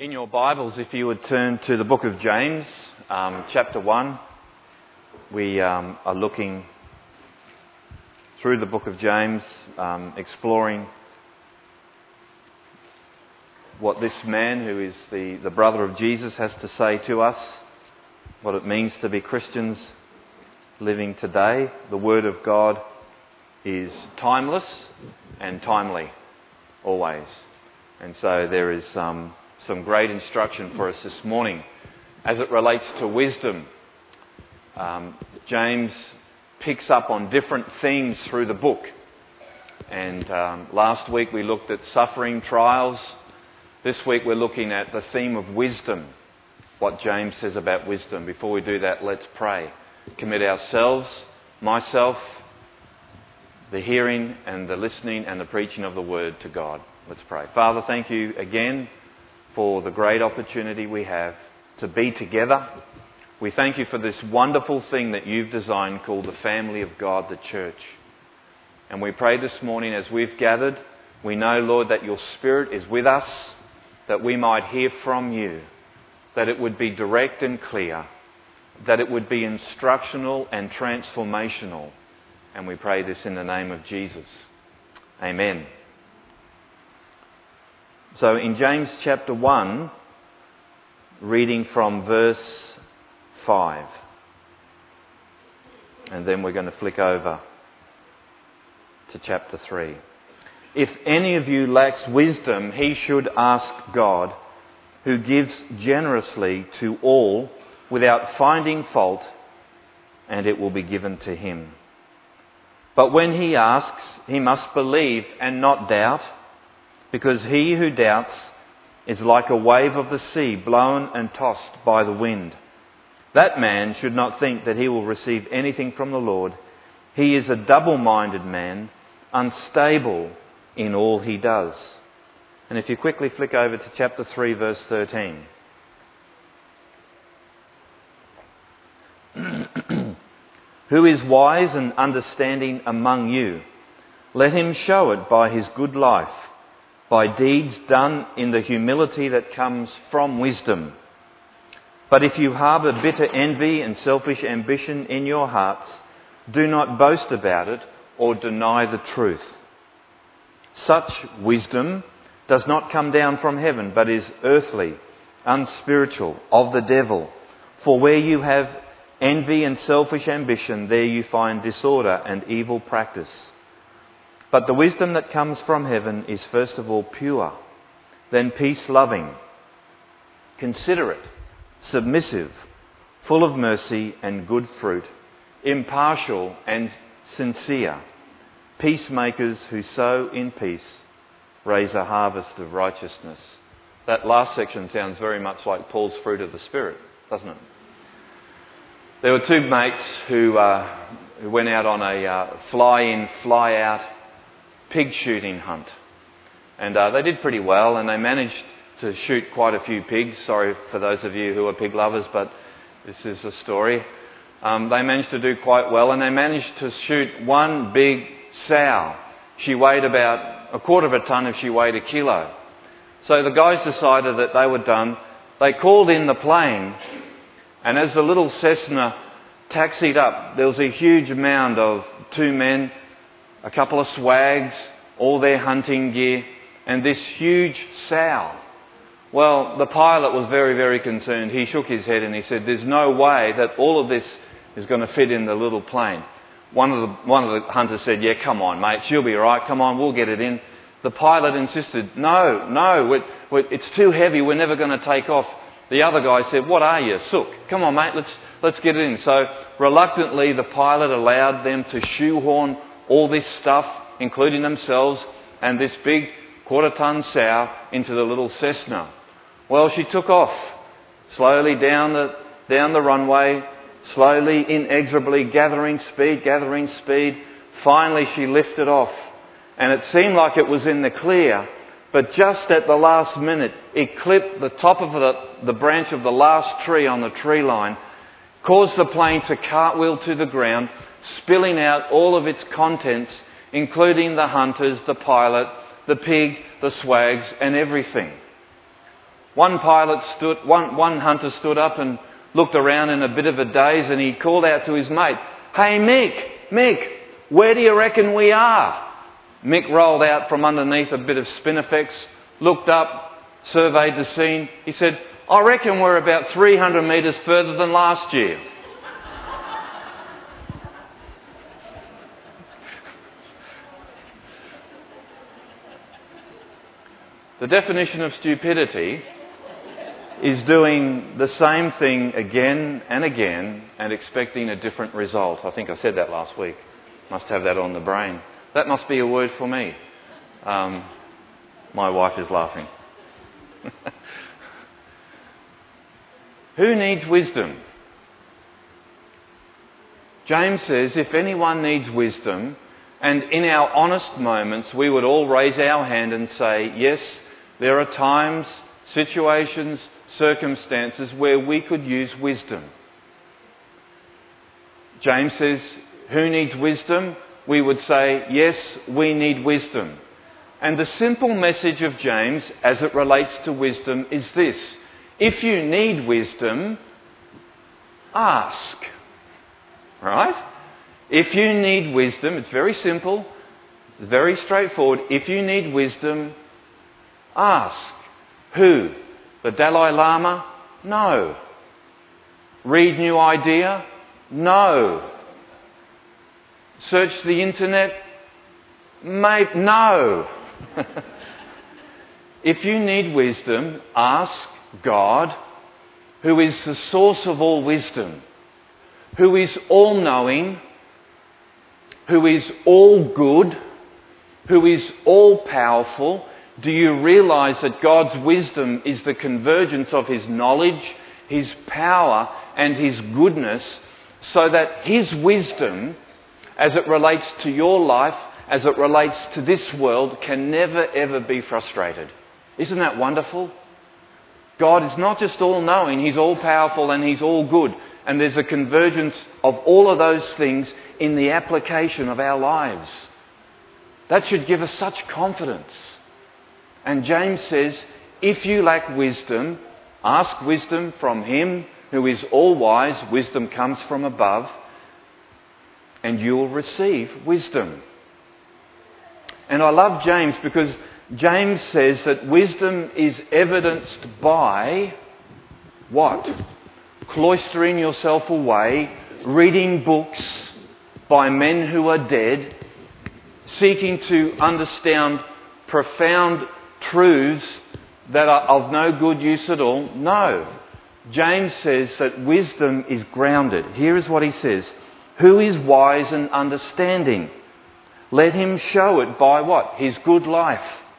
In your Bibles, if you would turn to the book of James, chapter 1, we are looking through the book of James, exploring what this man who is the brother of Jesus has to say to us, what it means to be Christians living today. The Word of God is timeless and timely, always. And so there is some great instruction for us this morning as it relates to wisdom. James picks up on different themes through the book. And last week we looked at suffering, trials. This week we're looking at the theme of wisdom, what James says about wisdom. Before we do that, let's pray. Commit ourselves, myself, the hearing and the listening and the preaching of the Word to God. Let's pray. Father, thank you again for the great opportunity we have to be together. We thank you for this wonderful thing that you've designed called the family of God, the church. And we pray this morning as we've gathered, we know, Lord, that your Spirit is with us, that we might hear from you, that it would be direct and clear, that it would be instructional and transformational. And we pray this in the name of Jesus. Amen. So in James chapter 1, reading from verse 5. And then we're going to flick over to chapter 3. If any of you lacks wisdom, he should ask God, who gives generously to all without finding fault, and it will be given to him. But when he asks, he must believe and not doubt, because he who doubts is like a wave of the sea blown and tossed by the wind. That man should not think that he will receive anything from the Lord. He is a double-minded man, unstable in all he does. And if you quickly flick over to chapter 3, verse 13. Who is wise and understanding among you? Let him show it by his good life, by deeds done in the humility that comes from wisdom. But if you harbour bitter envy and selfish ambition in your hearts, do not boast about it or deny the truth. Such wisdom does not come down from heaven, but is earthly, unspiritual, of the devil. For where you have envy and selfish ambition, there you find disorder and evil practice. But the wisdom that comes from heaven is first of all pure, then peace-loving, considerate, submissive, full of mercy and good fruit, impartial and sincere, peacemakers who sow in peace raise a harvest of righteousness. That last section sounds very much like Paul's fruit of the Spirit, doesn't it? There were two mates who went out on a fly-in, fly-out pig shooting hunt. And they did pretty well, and they managed to shoot quite a few pigs. Sorry for those of you who are pig lovers, but this is a story. They managed to do quite well, and they managed to shoot one big sow. She weighed about a quarter of a tonne if she weighed a kilo. So the guys decided that they were done. They called in the plane, and as the little Cessna taxied up, there was a huge mound of two men, a couple of swags, all their hunting gear, and this huge sow. Well, the pilot was very, very concerned. He shook his head and he said, there's no way that all of this is going to fit in the little plane. One of the hunters said, yeah, come on, mate, she'll be all right. Come on, we'll get it in. The pilot insisted, no, it's too heavy. We're never going to take off. The other guy said, what are you, sook? Come on, mate, let's get it in. So reluctantly, the pilot allowed them to shoehorn all this stuff, including themselves, and this big quarter-ton sow into the little Cessna. Well, she took off, slowly down the runway, slowly, inexorably, gathering speed. Finally, she lifted off, and it seemed like it was in the clear, but just at the last minute, it clipped the top of the branch of the last tree on the tree line, caused the plane to cartwheel to the ground, spilling out all of its contents, including the hunters, the pilot, the pig, the swags, and everything. One hunter stood up and looked around in a bit of a daze, and he called out to his mate, "Hey Mick, where do you reckon we are?" Mick rolled out from underneath a bit of Spinifex, looked up, surveyed the scene. He said, "I reckon we're about 300 metres further than last year." The definition of stupidity is doing the same thing again and again and expecting a different result. I think I said that last week. Must have that on the brain. That must be a word for me. My wife is laughing. Who needs wisdom? James says, if anyone needs wisdom, and in our honest moments we would all raise our hand and say, yes, there are times, situations, circumstances where we could use wisdom. James says, who needs wisdom? We would say, yes, we need wisdom. And the simple message of James as it relates to wisdom is this: if you need wisdom, ask. Right? If you need wisdom, it's very simple, it's very straightforward. If you need wisdom, ask. Who? The Dalai Lama? No. Read New Idea? No. Search the internet? No. If you need wisdom, ask God, who is the source of all wisdom, who is all-knowing, who is all good, who is all-powerful. Do you realise that God's wisdom is the convergence of His knowledge, His power and His goodness, so that His wisdom, as it relates to your life, as it relates to this world, can never ever be frustrated? Isn't that wonderful? God is not just all-knowing, He's all-powerful and He's all good. And there's a convergence of all of those things in the application of our lives. That should give us such confidence. And James says, if you lack wisdom, ask wisdom from Him who is all-wise. Wisdom comes from above, and you will receive wisdom. And I love James because James says that wisdom is evidenced by what? Cloistering yourself away, reading books by men who are dead, seeking to understand profound truths that are of no good use at all. No. James says that wisdom is grounded. Here is what he says. Who is wise and understanding? Let him show it by what? His good life.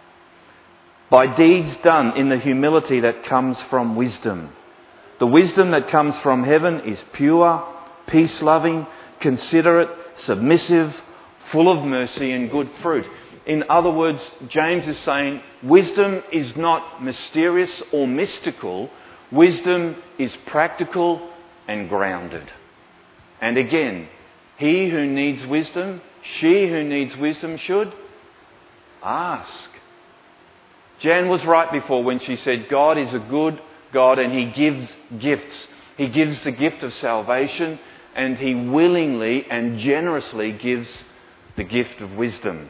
By deeds done in the humility that comes from wisdom. The wisdom that comes from heaven is pure, peace-loving, considerate, submissive, full of mercy and good fruit. In other words, James is saying wisdom is not mysterious or mystical. Wisdom is practical and grounded. And again, he who needs wisdom, she who needs wisdom should ask. Jan was right before when she said God is a good God and He gives gifts. He gives the gift of salvation and He willingly and generously gives the gift of wisdom.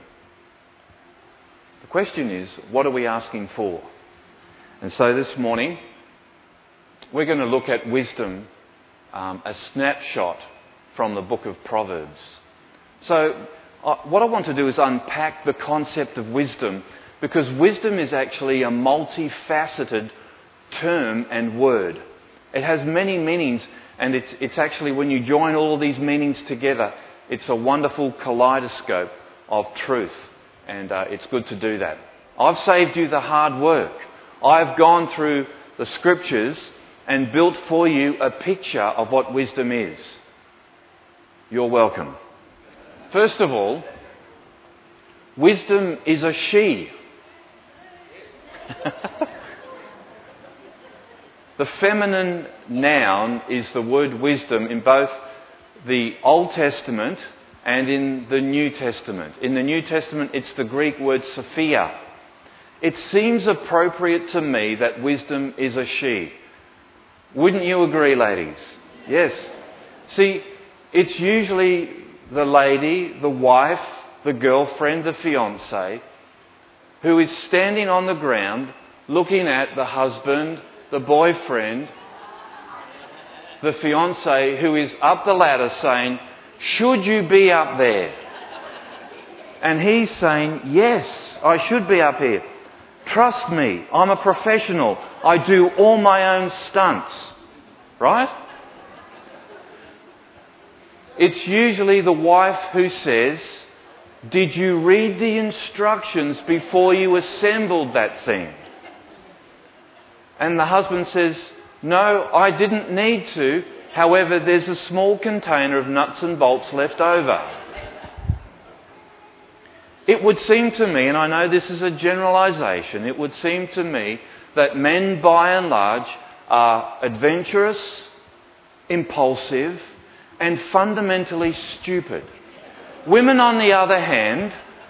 The question is, what are we asking for? And so this morning, we're going to look at wisdom, a snapshot from the book of Proverbs. So what I want to do is unpack the concept of wisdom, because wisdom is actually a multifaceted term and word. It has many meanings, and it's actually, when you join all of these meanings together, it's a wonderful kaleidoscope of truth, and it's good to do that. I've saved you the hard work. I've gone through the scriptures and built for you a picture of what wisdom is. You're welcome. First of all, wisdom is a she. The feminine noun is the word wisdom in both the Old Testament and in the New Testament. In the New Testament, it's the Greek word Sophia. it seems appropriate to me that wisdom is a she. Wouldn't you agree, ladies? Yes. See, it's usually the lady, the wife, the girlfriend, the fiancée, who is standing on the ground looking at the husband, the boyfriend, the fiancé who is up the ladder saying, "Should you be up there?" And he's saying, "Yes, I should be up here. Trust me, I'm a professional. I do all my own stunts." Right? It's usually the wife who says, "Did you read the instructions before you assembled that thing?" And the husband says, "No, I didn't need to. However, there's a small container of nuts and bolts left over." It would seem to me, and I know this is a generalisation, it would seem to me that men by and large are adventurous, impulsive, and fundamentally stupid. Women on the other hand,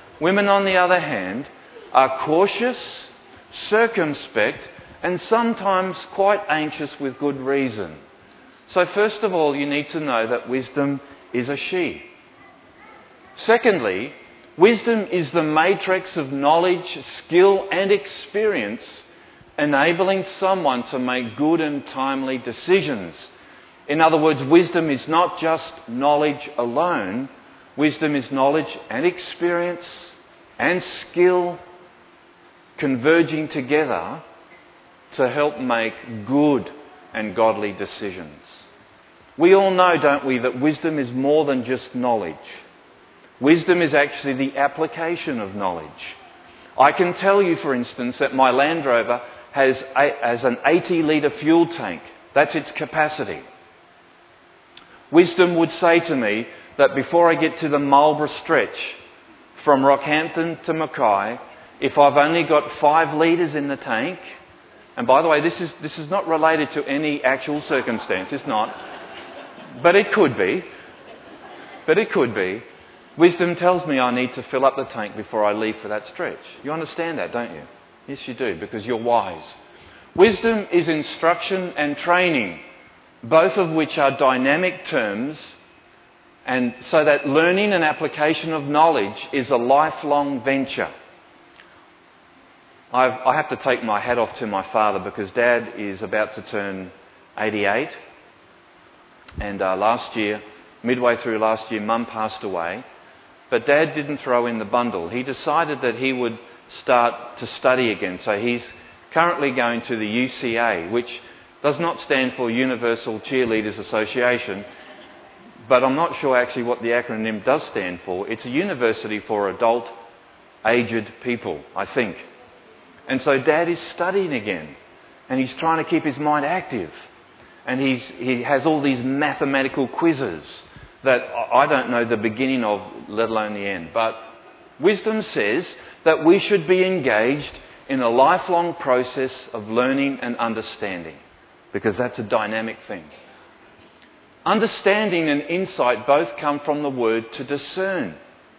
are cautious, circumspect, and sometimes quite anxious with good reason. So first of all, you need to know that wisdom is a she. Secondly, wisdom is the matrix of knowledge, skill and experience enabling someone to make good and timely decisions. In other words, wisdom is not just knowledge alone. Wisdom is knowledge and experience and skill converging together to help make good and godly decisions. We all know, don't we, that wisdom is more than just knowledge. Wisdom is actually the application of knowledge. I can tell you, for instance, that my Land Rover has an 80-litre fuel tank. That's its capacity. Wisdom would say to me that before I get to the Marlborough stretch from Rockhampton to Mackay, if I've only got 5 litres in the tank, and by the way, this is not related to any actual circumstance, it's not, but it could be. Wisdom tells me I need to fill up the tank before I leave for that stretch. You understand that, don't you? Yes, you do, because you're wise. Wisdom is instruction and training, both of which are dynamic terms, and so that learning and application of knowledge is a lifelong venture. I have to take my hat off to my father because Dad is about to turn 88, and last year, midway through last year, Mum passed away. But Dad didn't throw in the bundle. He decided that he would start to study again. So he's currently going to the UCA, which does not stand for Universal Cheerleaders Association, but I'm not sure actually what the acronym does stand for. It's a university for adult, aged people, I think. And so Dad is studying again, and he's trying to keep his mind active. And he has all these mathematical quizzes that I don't know the beginning of, let alone the end. But wisdom says that we should be engaged in a lifelong process of learning and understanding, because that's a dynamic thing. Understanding and insight both come from the word to discern,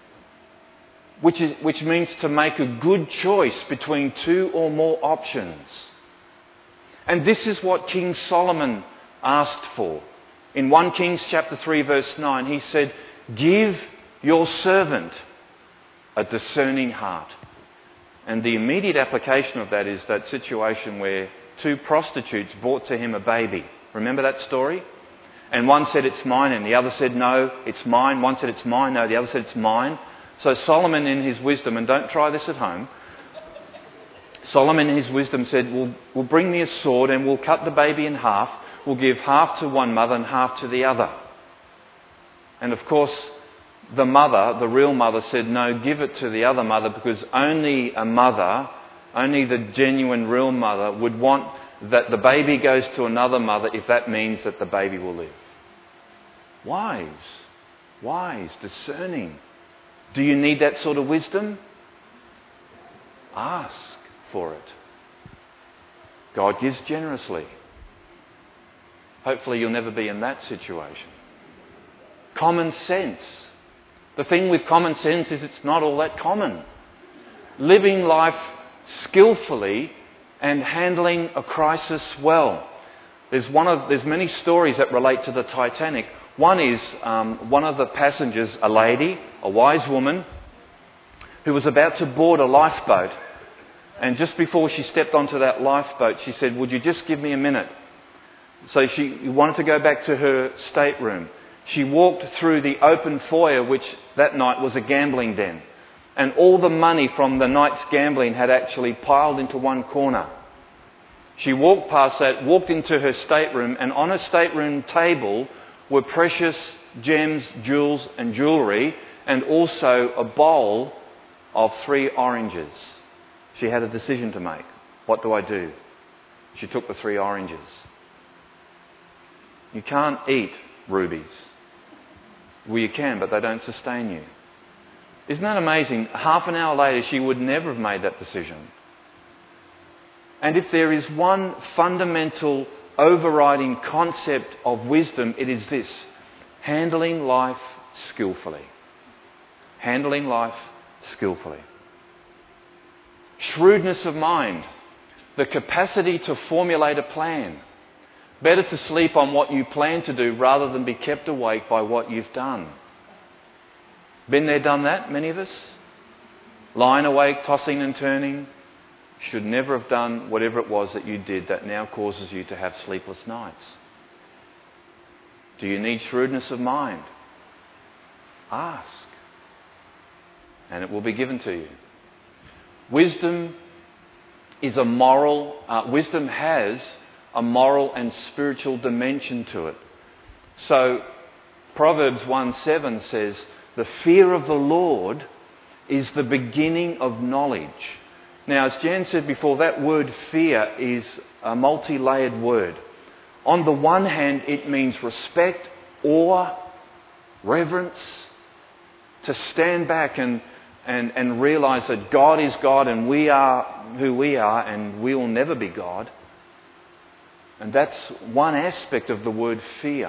which means to make a good choice between 2 or more options. And this is what King Solomon asked for. In 1 Kings chapter 3 verse 9, he said, "Give your servant a discerning heart." And the immediate application of that is that situation where 2 prostitutes brought to him a baby. Remember that story? And one said, "It's mine," and the other said, "No, it's mine." One said, "It's mine." No, the other said, "It's mine." So Solomon in his wisdom, and don't try this at home, Solomon in his wisdom said, we'll bring me a sword and we'll cut the baby in half. We'll give half to one mother and half to the other. And of course, the mother, the real mother, said, "No, give it to the other mother, because only a mother, only the genuine real mother would want that the baby goes to another mother if that means that the baby will live." Wise, discerning. Do you need that sort of wisdom? Ask for it. God gives generously. Hopefully you'll never be in that situation. Common sense. The thing with common sense is it's not all that common. Living life skillfully and handling a crisis well. There's many stories that relate to the Titanic. One is one of the passengers, a lady, a wise woman, who was about to board a lifeboat. And just before she stepped onto that lifeboat, she said, "Would you just give me a minute?" So she wanted to go back to her stateroom. She walked through the open foyer, which that night was a gambling den. And all the money from the night's gambling had actually piled into one corner. She walked past that, walked into her stateroom, and on her stateroom table were precious gems, jewels and jewellery, and also a bowl of 3 oranges. She had a decision to make. What do I do? She took the 3 oranges. You can't eat rubies. Well, you can, but they don't sustain you. Isn't that amazing? Half an hour later, she would never have made that decision. And if there is one fundamental overriding concept of wisdom, it is this: handling life skillfully. Handling life skillfully. Shrewdness of mind, the capacity to formulate a plan. Better to sleep on what you plan to do rather than be kept awake by what you've done. Been there, done that, many of us? Lying awake, tossing and turning. Should never have done whatever it was that you did that now causes you to have sleepless nights. Do you need shrewdness of mind? Ask, and it will be given to you. Wisdom is a moral. Wisdom has a moral and spiritual dimension to it. So, Proverbs 1:7 says, "The fear of the Lord is the beginning of knowledge." Now, as Jan said before, that word fear is a multi-layered word. On the one hand, it means respect, awe, reverence, to stand back and realise that God is God and we are who we are and we will never be God. And that's one aspect of the word fear.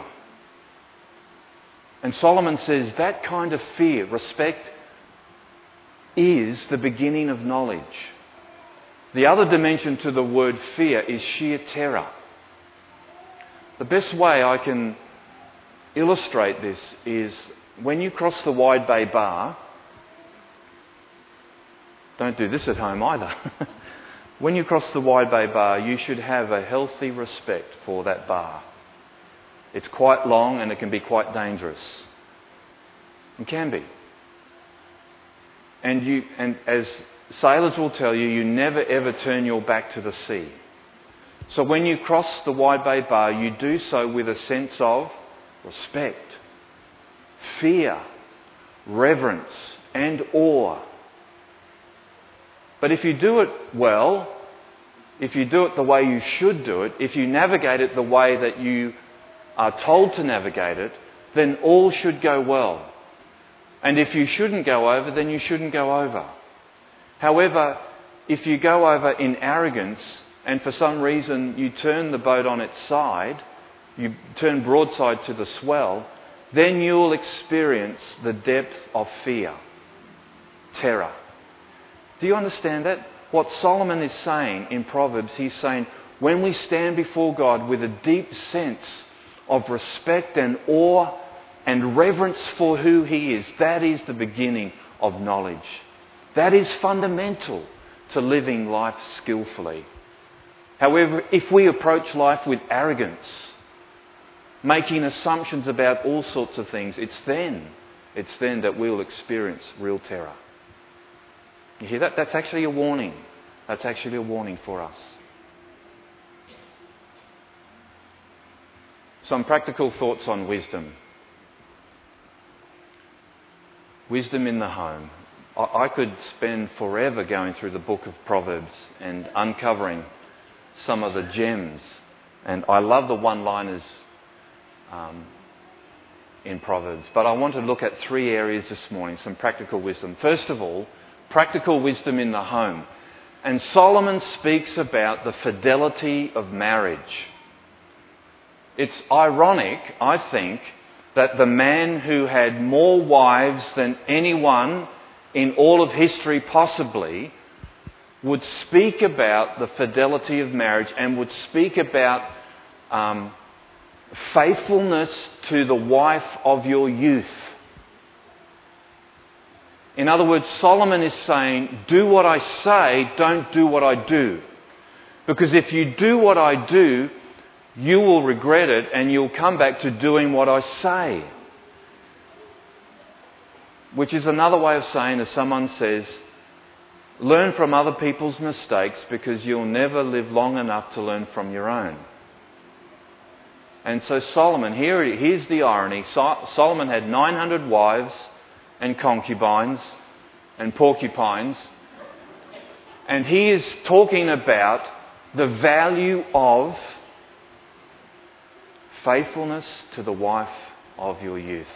And Solomon says that kind of fear, respect, is the beginning of knowledge. The other dimension to the word fear is sheer terror. The best way I can illustrate this is when you cross the Wide Bay Bar. Don't do this at home either. When you cross the Wide Bay Bar, you should have a healthy respect for that bar. It's quite long and it can be quite dangerous. It can be. And as sailors will tell you, you never ever turn your back to the sea. So when you cross the Wide Bay Bar, you do so with a sense of respect, fear, reverence and awe. But if you do it well, if you do it the way you should do it, if you navigate it the way that you are told to navigate it, then all should go well. And if you shouldn't go over, then you shouldn't go over. However, if you go over in arrogance and for some reason you turn the boat on its side, you turn broadside to the swell, then you will experience the depth of fear, terror. Do you understand that? What Solomon is saying in Proverbs, he's saying, when we stand before God with a deep sense of respect and awe and reverence for who He is, that is the beginning of knowledge. That is fundamental to living life skillfully. However, if we approach life with arrogance, making assumptions about all sorts of things, it's then that we'll experience real terror. You hear that? That's actually a warning. That's actually a warning for us. Some practical thoughts on wisdom. Wisdom in the home. I could spend forever going through the book of Proverbs and uncovering some of the gems. And I love the one-liners in Proverbs. But I want to look at 3 areas this morning, some practical wisdom. First of all, practical wisdom in the home. And Solomon speaks about the fidelity of marriage. It's ironic, I think, that the man who had more wives than anyone in all of history possibly would speak about the fidelity of marriage and would speak about faithfulness to the wife of your youth. In other words, Solomon is saying, do what I say, don't do what I do. Because if you do what I do, you will regret it and you'll come back to doing what I say. Which is another way of saying, as someone says, learn from other people's mistakes because you'll never live long enough to learn from your own. And so Solomon, here's the irony. Solomon had 900 wives and concubines and porcupines. And he is talking about the value of faithfulness to the wife of your youth.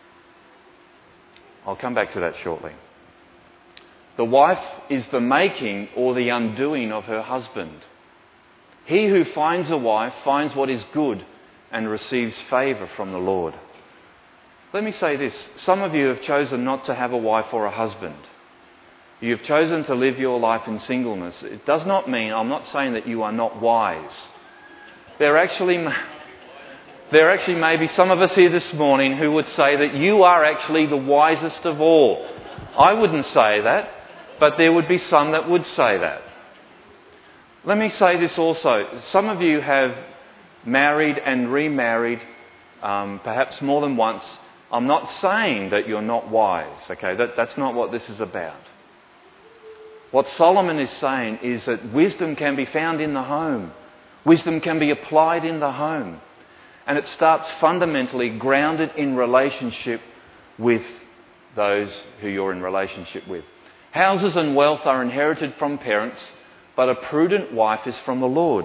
I'll come back to that shortly. The wife is the making or the undoing of her husband. He who finds a wife finds what is good and receives favour from the Lord. Let me say this. Some of you have chosen not to have a wife or a husband. You've chosen to live your life in singleness. It does not mean, I'm not saying that you are not wise. There actually may be some of us here this morning who would say that you are actually the wisest of all. I wouldn't say that, but there would be some that would say that. Let me say this also. Some of you have married and remarried, perhaps more than once. I'm not saying that you're not wise, okay? That's not what this is about. What Solomon is saying is that wisdom can be found in the home. Wisdom can be applied in the home. And it starts fundamentally grounded in relationship with those who you're in relationship with. Houses and wealth are inherited from parents, but a prudent wife is from the Lord.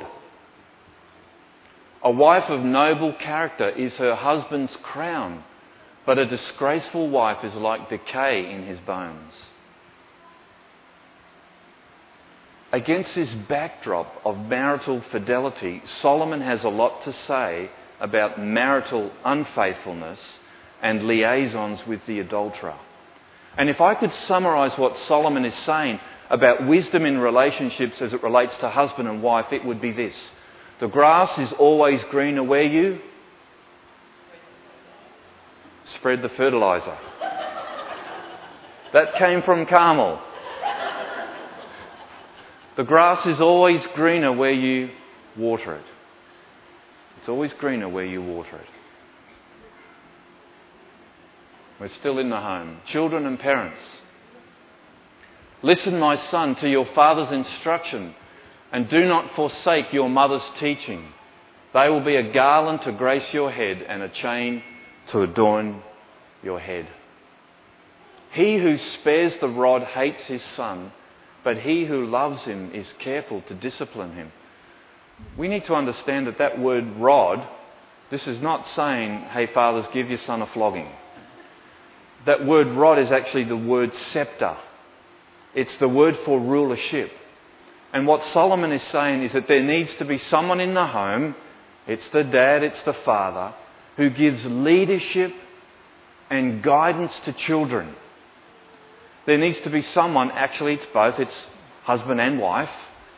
A wife of noble character is her husband's crown, but a disgraceful wife is like decay in his bones. Against this backdrop of marital fidelity, Solomon has a lot to say about marital unfaithfulness and liaisons with the adulterer. And if I could summarise what Solomon is saying about wisdom in relationships as it relates to husband and wife, it would be this. The grass is always greener where you spread the fertiliser. That came from Carmel. The grass is always greener where you water it. It's always greener where you water it. We're still in the home. Children and parents. Listen, my son, to your father's instruction, and do not forsake your mother's teaching. They will be a garland to grace your head and a chain to adorn your head. He who spares the rod hates his son, but he who loves him is careful to discipline him. We need to understand that word rod, this is not saying, hey fathers, give your son a flogging. That word rod is actually the word scepter. It's the word for rulership. And what Solomon is saying is that there needs to be someone in the home, it's the dad, it's the father, who gives leadership and guidance to children. There needs to be someone, actually it's both, it's husband and wife.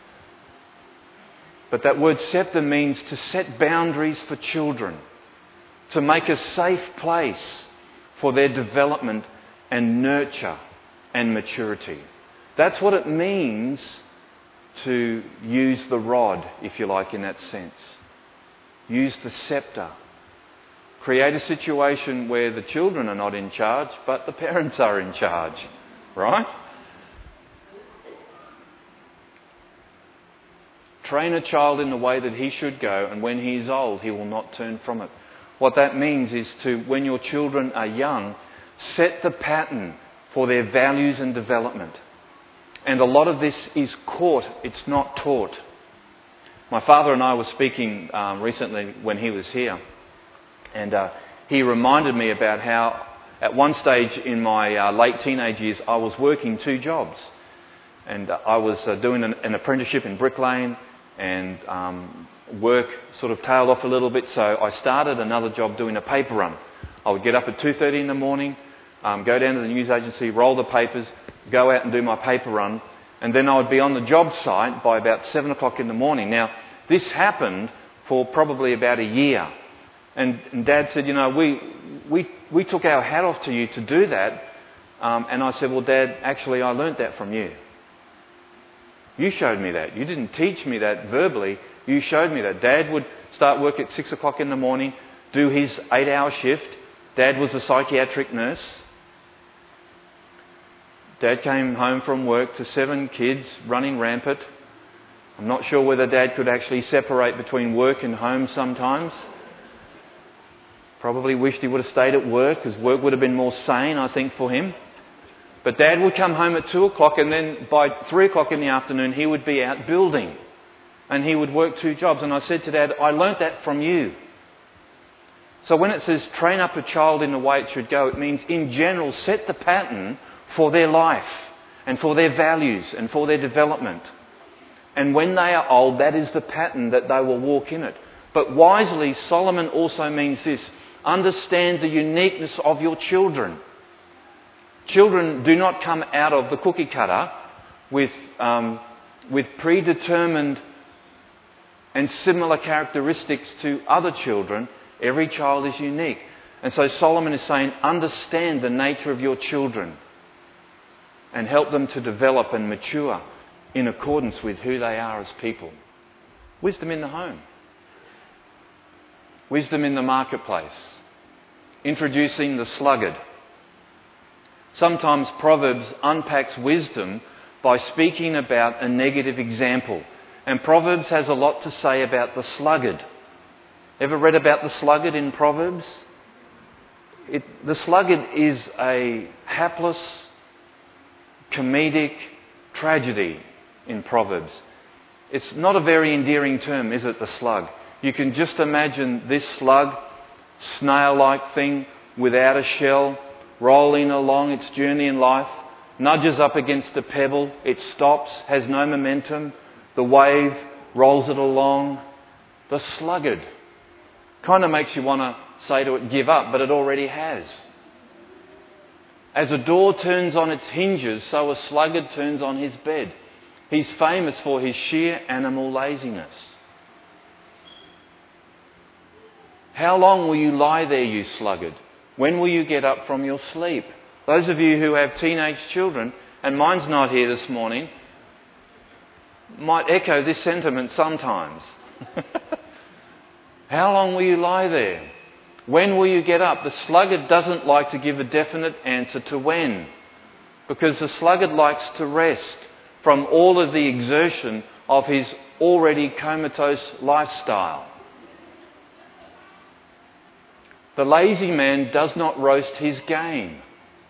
But that word scepter means to set boundaries for children, to make a safe place for their development and nurture and maturity. That's what it means to use the rod, if you like, in that sense. Use the scepter. Create a situation where the children are not in charge, but the parents are in charge. Right? Train a child in the way that he should go, and when he is old, he will not turn from it. What that means is to, when your children are young, set the pattern for their values and development. And a lot of this is caught, it's not taught. My father and I were speaking recently when he was here, and he reminded me about how at one stage in my late teenage years, I was working 2 jobs. And I was doing an apprenticeship in Brick Lane, and work sort of tailed off a little bit, so I started another job doing a paper run. I would get up at 2:30 in the morning, go down to the news agency, roll the papers, go out and do my paper run, And then I would be on the job site by about 7 o'clock in the morning. Now, this happened for probably about a year. And Dad said, we took our hat off to you to do that. And I said, well, Dad, actually I learnt that from you. You showed me that. You didn't teach me that verbally. You showed me that. Dad would start work at 6 o'clock in the morning, do his 8-hour shift. Dad was a psychiatric nurse. Dad came home from work to 7 kids running rampant. I'm not sure whether Dad could actually separate between work and home sometimes. Probably wished he would have stayed at work, because work would have been more sane, I think, for him. But Dad would come home at 2 o'clock, and then by 3 o'clock in the afternoon he would be out building. And he would work 2 jobs. And I said to Dad, I learnt that from you. So when it says train up a child in the way it should go, it means in general set the pattern for their life and for their values and for their development. And when they are old, that is the pattern that they will walk in it. But wisely, Solomon also means this: understand the uniqueness of your children. Children do not come out of the cookie cutter with predetermined and similar characteristics to other children. Every child is unique. And so Solomon is saying, understand the nature of your children and help them to develop and mature in accordance with who they are as people. Wisdom in the home. Wisdom in the marketplace. Introducing the sluggard. Sometimes Proverbs unpacks wisdom by speaking about a negative example. And Proverbs has a lot to say about the sluggard. Ever read about the sluggard in Proverbs? The sluggard is a hapless, comedic tragedy in Proverbs. It's not a very endearing term, is it, the slug? You can just imagine this slug, snail-like thing without a shell, rolling along its journey in life, nudges up against a pebble, it stops, has no momentum, the wave rolls it along. The sluggard. Kind of makes you want to say to it, give up, but it already has. As a door turns on its hinges, so a sluggard turns on his bed. He's famous for his sheer animal laziness. How long will you lie there, you sluggard? When will you get up from your sleep? Those of you who have teenage children, and mine's not here this morning, might echo this sentiment sometimes. How long will you lie there? When will you get up? The sluggard doesn't like to give a definite answer to when, because the sluggard likes to rest from all of the exertion of his already comatose lifestyle. The lazy man does not roast his game.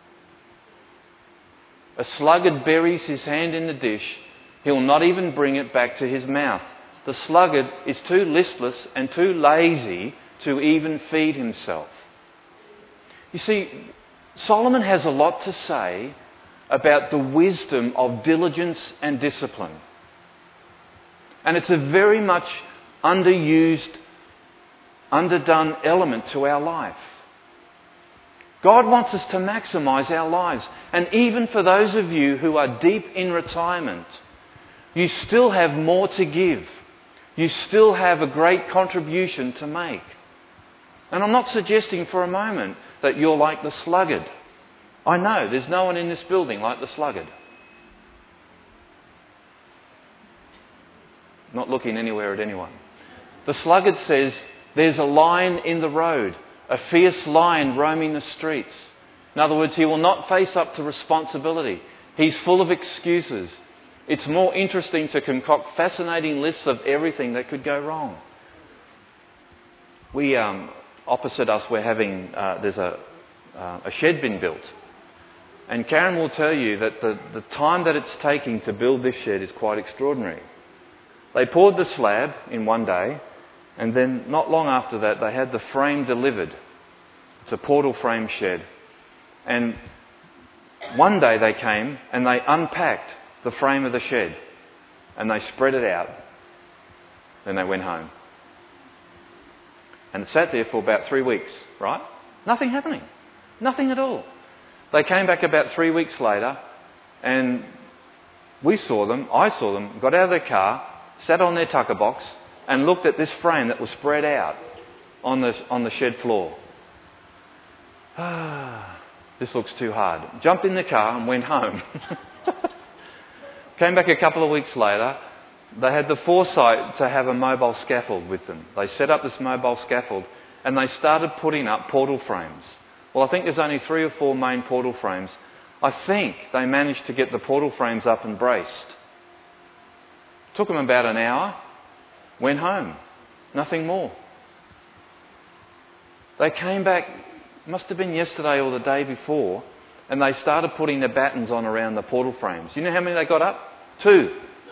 A sluggard buries his hand in the dish. He'll not even bring it back to his mouth. The sluggard is too listless and too lazy to even feed himself. You see, Solomon has a lot to say about the wisdom of diligence and discipline. And it's a very much underused, underdone element to our life. God wants us to maximise our lives. And even for those of you who are deep in retirement, you still have more to give. You still have a great contribution to make. And I'm not suggesting for a moment that you're like the sluggard. I know there's no one in this building like the sluggard. Not looking anywhere at anyone. The sluggard says, there's a lion in the road, a fierce lion roaming the streets. In other words, he will not face up to responsibility. He's full of excuses. It's more interesting to concoct fascinating lists of everything that could go wrong. We, opposite us, we're having, there's a shed being built. And Karen will tell you that the time that it's taking to build this shed is quite extraordinary. They poured the slab in one day, and then not long after that they had the frame delivered. It's a portal frame shed. And one day they came and they unpacked the frame of the shed and they spread it out. Then they went home. And it sat there for about 3 weeks, right? Nothing happening. Nothing at all. They came back about 3 weeks later and We saw them, I saw them, got out of their car, sat on their tucker box and looked at this frame that was spread out on the shed floor. This looks too hard. Jumped in the car and went home. Came back a couple of weeks later. They had the foresight to have a mobile scaffold with them. They set up this mobile scaffold and they started putting up portal frames. Well, I think there's only 3 or 4 main portal frames. I think they managed to get the portal frames up and braced. Took them about an hour. Went home. Nothing more. They came back, must have been yesterday or the day before, and they started putting the battens on around the portal frames. You know how many they got up? 2.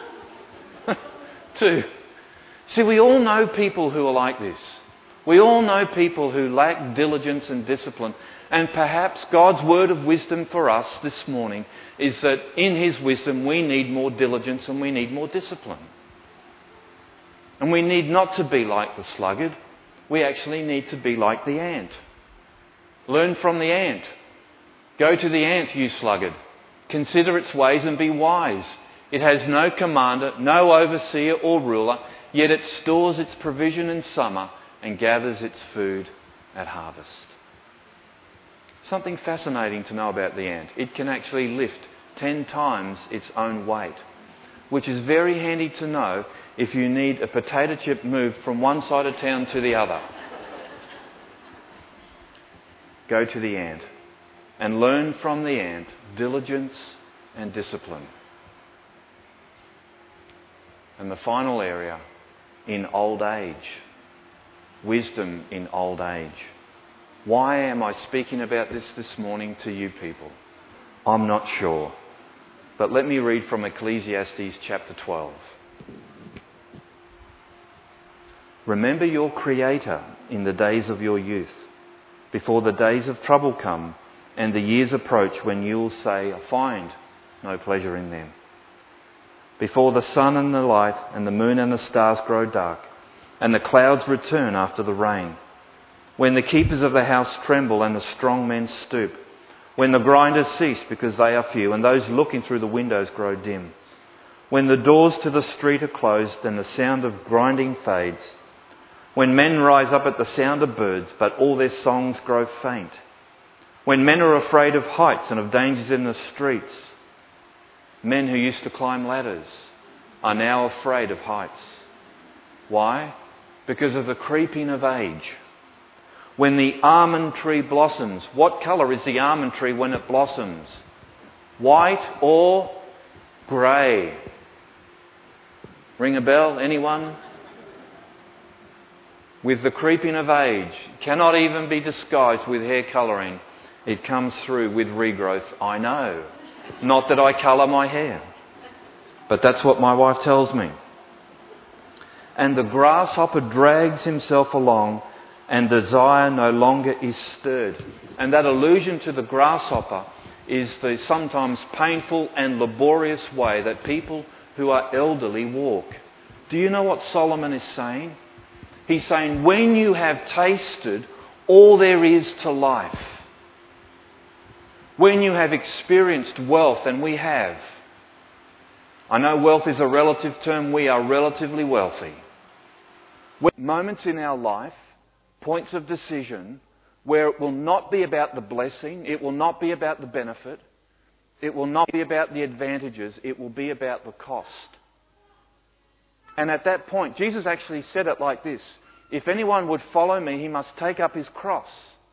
2. See, we all know people who are like this. We all know people who lack diligence and discipline. And perhaps God's word of wisdom for us this morning is that in His wisdom we need more diligence and we need more discipline. And we need not to be like the sluggard. We actually need to be like the ant. Learn from the ant. Go to the ant, you sluggard. Consider its ways and be wise. It has no commander, no overseer or ruler, yet it stores its provision in summer and gathers its food at harvest. Something fascinating to know about the ant. It can actually lift 10 times its own weight, which is very handy to know if you need a potato chip moved from one side of town to the other. Go to the ant and learn from the ant diligence and discipline. And the final area, in old age. Wisdom in old age. Why am I speaking about this morning to you people? I'm not sure. But let me read from Ecclesiastes chapter 12. Remember your Creator in the days of your youth, before the days of trouble come and the years approach when you will say, I find no pleasure in them. Before the sun and the light and the moon and the stars grow dark, and the clouds return after the rain, when the keepers of the house tremble and the strong men stoop, when the grinders cease because they are few and those looking through the windows grow dim, when the doors to the street are closed and the sound of grinding fades, when men rise up at the sound of birds but all their songs grow faint, when men are afraid of heights and of dangers in the streets, men who used to climb ladders are now afraid of heights. Why? Because of the creeping of age. When the almond tree blossoms, what colour is the almond tree when it blossoms? White or grey? Ring a bell? Anyone? With the creeping of age, cannot even be disguised with hair colouring. It comes through with regrowth. I know. Not that I colour my hair. But that's what my wife tells me. And the grasshopper drags himself along, and desire no longer is stirred. And that allusion to the grasshopper is the sometimes painful and laborious way that people who are elderly walk. Do you know what Solomon is saying? He's saying, when you have tasted all there is to life, when you have experienced wealth, and we have. I know wealth is a relative term. We are relatively wealthy. Moments in our life, points of decision, where it will not be about the blessing, it will not be about the benefit, it will not be about the advantages, it will be about the cost. And at that point, Jesus actually said it like this: if anyone would follow me, he must take up his cross.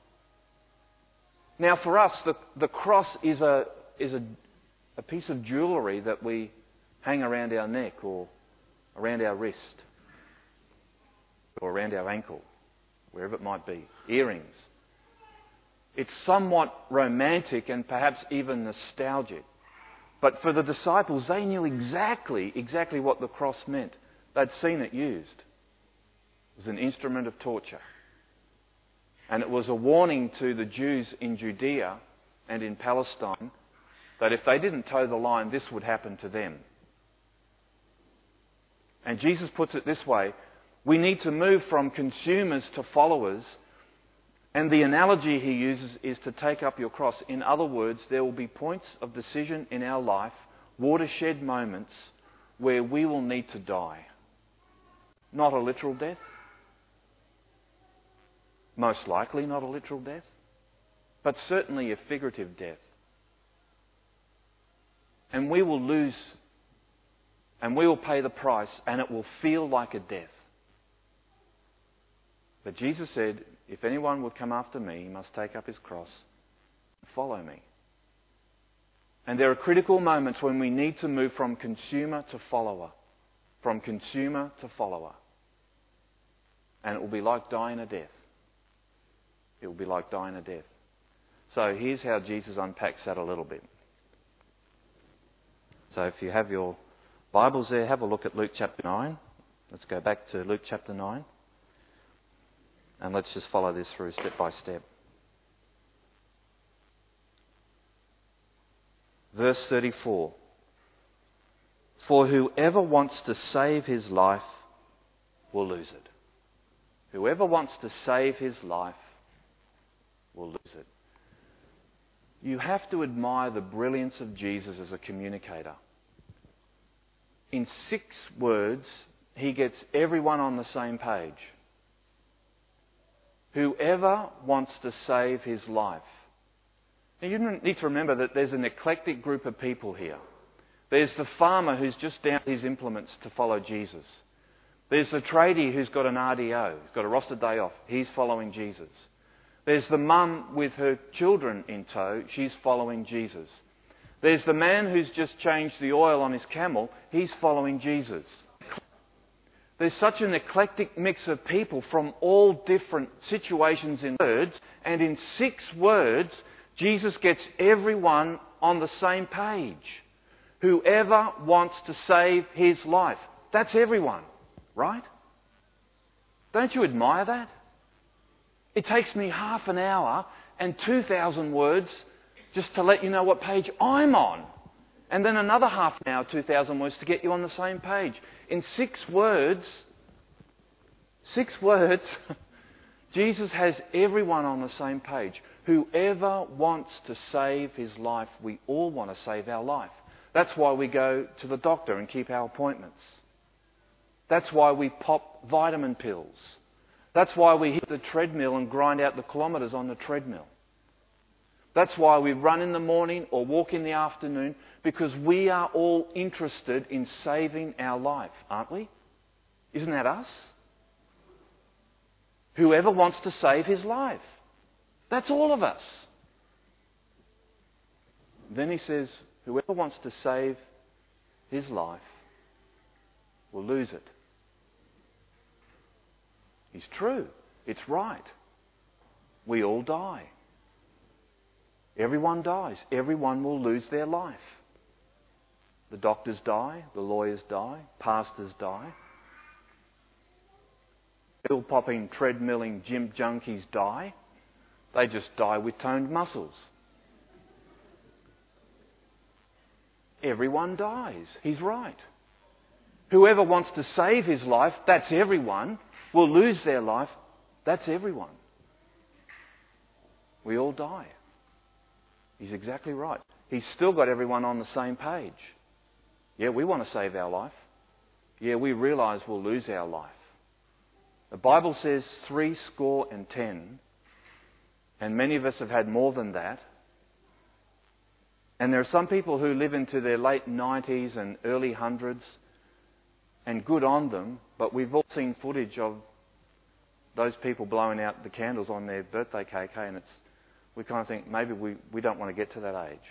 Now for us, the cross is a piece of jewellery that we hang around our neck or around our wrist or around our ankle, wherever it might be. Earrings. It's somewhat romantic and perhaps even nostalgic. But for the disciples, they knew exactly what the cross meant. They'd seen it used. It was an instrument of torture. And it was a warning to the Jews in Judea and in Palestine that if they didn't toe the line, this would happen to them. And Jesus puts it this way: we need to move from consumers to followers. And the analogy he uses is to take up your cross. In other words, there will be points of decision in our life watershed moments where we will need to die. Not a literal death. Most likely not a literal death. But certainly a figurative death. And we will lose, and we will pay the price, and it will feel like a death. But Jesus said, if anyone would come after me, he must take up his cross and follow me. And there are critical moments when we need to move from consumer to follower. From consumer to follower. And it will be like dying a death. It will be like dying a death. So here's how Jesus unpacks that a little bit. So if you have your Bibles there, have a look at Luke chapter 9. Let's go back to Luke chapter 9. And let's just follow this through step by step. Verse 34. For whoever wants to save his life will lose it. Whoever wants to save his life will lose it. You have to admire the brilliance of Jesus as a communicator. In 6 words, he gets everyone on the same page. Whoever wants to save his life. Now you need to remember that there's an eclectic group of people here. There's the farmer who's just down his implements to follow Jesus. There's the tradie who's got an RDO, he's got a rostered day off. He's following Jesus. There's the mum with her children in tow. She's following Jesus. There's the man who's just changed the oil on his camel. He's following Jesus. There's such an eclectic mix of people from all different situations in words. And in 6 words, Jesus gets everyone on the same page. Whoever wants to save his life. That's everyone, right? Don't you admire that? It takes me half an hour and 2,000 words just to let you know what page I'm on. And then another half an hour, 2,000 words to get you on the same page. In 6 words, Jesus has everyone on the same page. Whoever wants to save his life, we all want to save our life. That's why we go to the doctor and keep our appointments. That's why we pop vitamin pills. That's why we hit the treadmill and grind out the kilometres on the treadmill. That's why we run in the morning or walk in the afternoon, because we are all interested in saving our life, aren't we? Isn't that us? Whoever wants to save his life. That's all of us. Then he says, whoever wants to save his life will lose it. It's true. It's right. We all die. Everyone dies. Everyone will lose their life. The doctors die. The lawyers die. Pastors die. Pill-popping, treadmilling, gym junkies die. They just die with toned muscles. Everyone dies. He's right. Whoever wants to save his life, that's everyone, will lose their life. That's everyone. We all die. He's exactly right. He's still got everyone on the same page. Yeah, we want to save our life. Yeah, we realise we'll lose our life. The Bible says 70, and many of us have had more than that. And there are some people who live into their late 90s and early hundreds, and good on them, but we've all seen footage of those people blowing out the candles on their birthday cake, and we kind of think maybe we don't want to get to that age.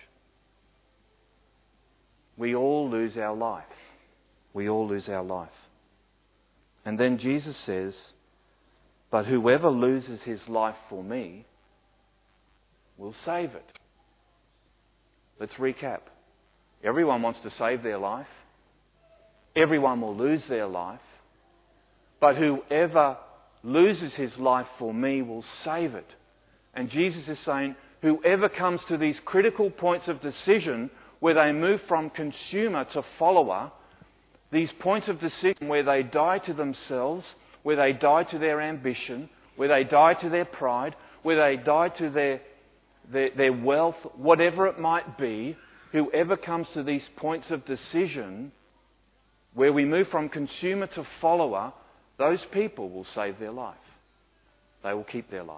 We all lose our life. We all lose our life. And then Jesus says, but whoever loses his life for me will save it. Let's recap. Everyone wants to save their life. Everyone will lose their life. But whoever loses his life for me will save it. And Jesus is saying, whoever comes to these critical points of decision where they move from consumer to follower, these points of decision where they die to themselves, where they die to their ambition, where they die to their pride, where they die to their wealth, whatever it might be, whoever comes to these points of decision where we move from consumer to follower, those people will save their life. They will keep their life.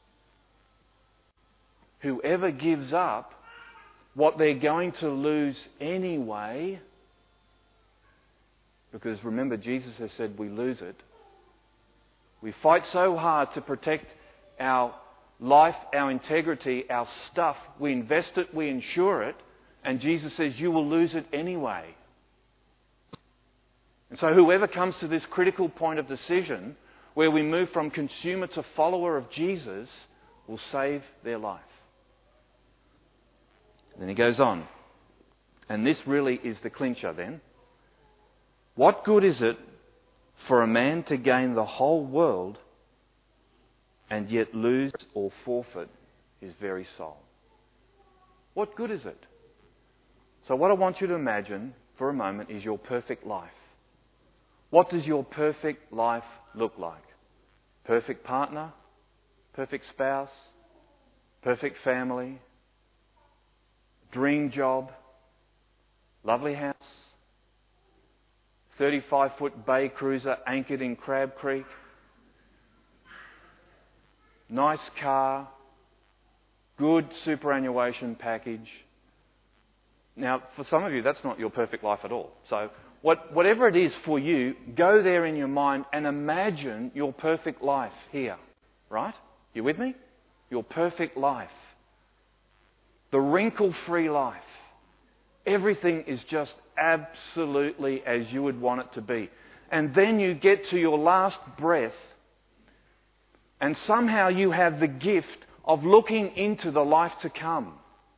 Whoever gives up what they're going to lose anyway, because remember, Jesus has said we lose it. We fight so hard to protect our life, our integrity, our stuff. We invest it, we insure it, and Jesus says you will lose it anyway. And so whoever comes to this critical point of decision where we move from consumer to follower of Jesus will save their life. Then he goes on. And this really is the clincher then. What good is it for a man to gain the whole world and yet lose or forfeit his very soul? What good is it? So what I want you to imagine for a moment is your perfect life. What does your perfect life look like? Perfect partner? Perfect spouse? Perfect family? Dream job? Lovely house? 35-foot bay cruiser anchored in Crab Creek? Nice car? Good superannuation package? Now, for some of you, that's not your perfect life at all. So, whatever it is for you, go there in your mind and imagine your perfect life here. Right? You with me? Your perfect life. The wrinkle-free life. Everything is just absolutely as you would want it to be. And then you get to your last breath and somehow you have the gift of looking into the life to come.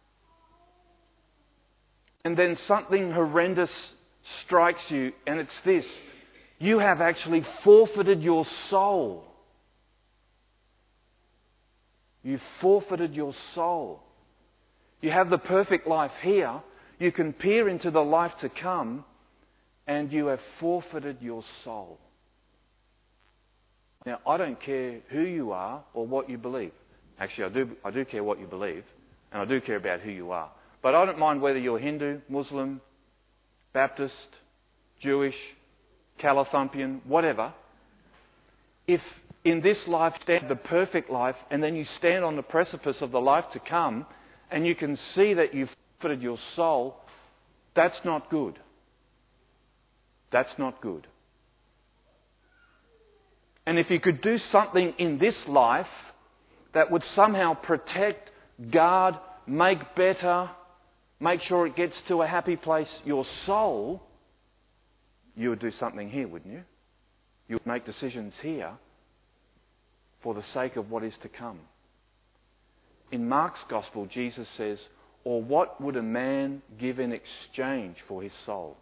And then something horrendous strikes you, and it's this. You have actually forfeited your soul. You've forfeited your soul. You have the perfect life here. You can peer into the life to come, and you have forfeited your soul. Now, I don't care who you are or what you believe. Actually, I do care what you believe, and I do care about who you are. But I don't mind whether you're Hindu, Muslim, Baptist, Jewish, Calathumpian, whatever. If in this life stand the perfect life, and then you stand on the precipice of the life to come, and you can see that you've forfeited your soul, that's not good. That's not good. And if you could do something in this life that would somehow protect, guard, make better, make sure it gets to a happy place, your soul, you would do something here, wouldn't you? You would make decisions here for the sake of what is to come. In Mark's Gospel, Jesus says, or what would a man give in exchange for his soul?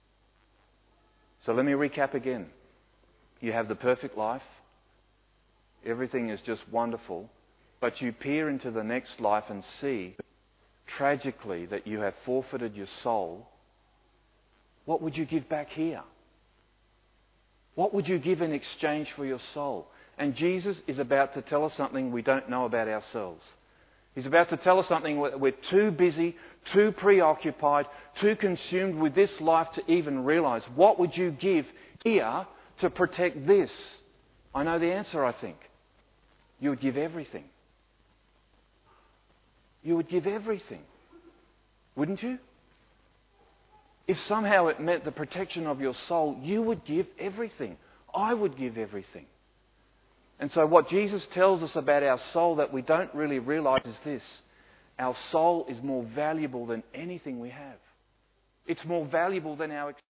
So let me recap again. You have the perfect life. Everything is just wonderful. But you peer into the next life and see, tragically, that you have forfeited your soul. What would you give back here? What would you give in exchange for your soul? And Jesus is about to tell us something we don't know about ourselves. He's about to tell us something we're too busy, too preoccupied, too consumed with this life to even realise. What would you give here to protect this? I know the answer, I think. You would give everything. You would give everything. Wouldn't you? If somehow it meant the protection of your soul, you would give everything. I would give everything. And so what Jesus tells us about our soul that we don't really realise is this. Our soul is more valuable than anything we have. It's more valuable than our